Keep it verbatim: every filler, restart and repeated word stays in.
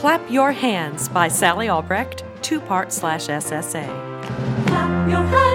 Clap Your Hands by Sally Albrecht, two-part slash S S A. Clap your hands.